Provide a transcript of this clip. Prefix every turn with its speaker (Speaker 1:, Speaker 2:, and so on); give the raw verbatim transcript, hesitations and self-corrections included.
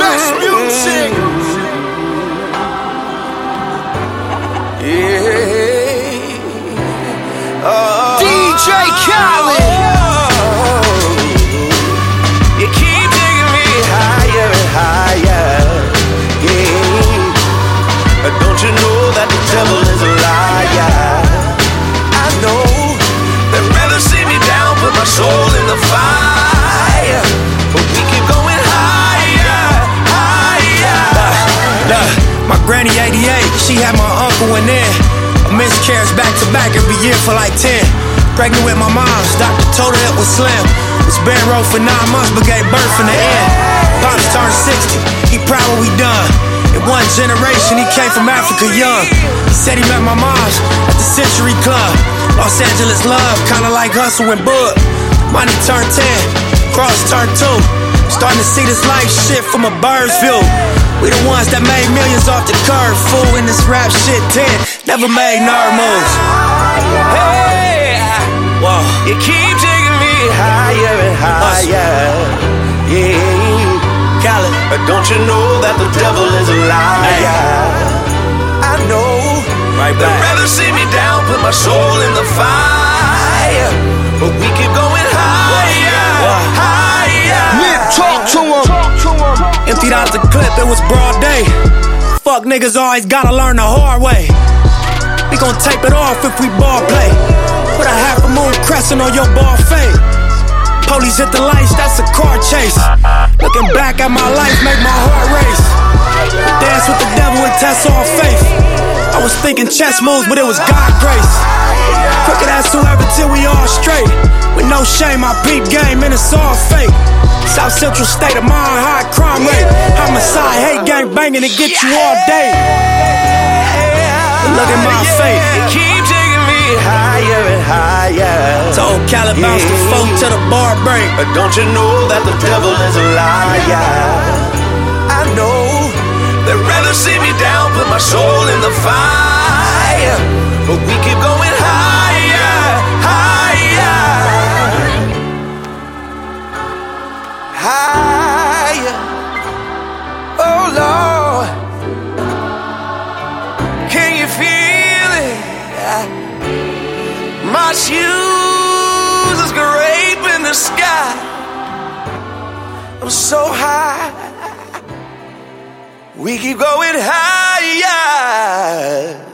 Speaker 1: Fresh music. Yeah. Oh. D J Khaled. You keep taking me higher and higher. Yeah. Don't you know that the devil is a liar? I know they'd rather see me down, put my soul in the fire, but we keep going higher, higher.
Speaker 2: Look, look, my granny eighty-eight, she had my uncle in there. A miscarriage back to back every year for like ten. Pregnant with my mom's, doctor told her it was slim. Was bed row for nine months, but gave birth in the end. Pops turned sixty, he proud what we done. In one generation, he came from Africa young. He said he met my mom's at the Century Club. Los Angeles love, kinda like Hustle and Bud. Money turned ten, Cross turned two. Starting to see this life shit from a bird's view. We the ones that made millions off the curve, fool. In this rap shit, ten, never made nerd moves.
Speaker 1: Hey,
Speaker 2: whoa.
Speaker 1: You keep taking me higher and higher. Yeah.
Speaker 2: Khaled.
Speaker 1: But don't you know that the devil is a liar? Hey. I know.
Speaker 2: Right back.
Speaker 1: They'd rather see me down, put my soul in the fire, but we keep going higher,
Speaker 2: Whoa.
Speaker 1: higher.
Speaker 2: Nip, talk to him. Emptied out the clip, it was broad day. Fuck niggas always gotta learn the hard way. We gon' tape it off if we ball play. Put a half a moon crescent on your ball fade. Police hit the lights, that's a car chase. Looking back at my life, make my heart race. Dance with the devil and test all faith. I was thinking chess moves, but it was God grace. Crooked ass whoever till we all straight. With no shame, I peep game and it's all fake. South Central state of mind, high crime rate. Homicide, hate gang banging to get you all day. But look at my fate.
Speaker 1: Keep taking me higher and higher.
Speaker 2: Told Khaled bounce the phone to the bar break.
Speaker 1: But don't you know that the devil is a liar? I know they'd rather see me down, put my soul in the fire, but we keep going higher, higher, higher. Oh Lord, can you feel it? My shoes is scraping the sky. I'm so high. We keep going higher.